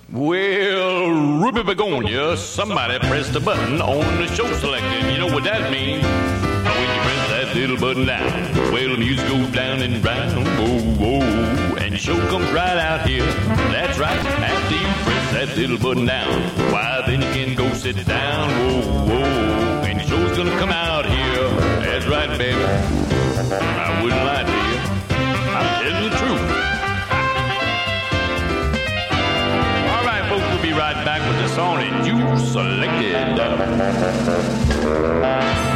Well, Ruby Begonia, somebody pressed the button on the show selected. You know what that means? When you press that little button down, well, the music goes down and round, whoa, whoa, and the show comes right out here. That's right, after you press that little button down, why, then you can go sit down, whoa, whoa, and the show's gonna come out here. That's right, baby, I wouldn't lie to you, I'm telling the truth. We'll be right back with the song that you selected.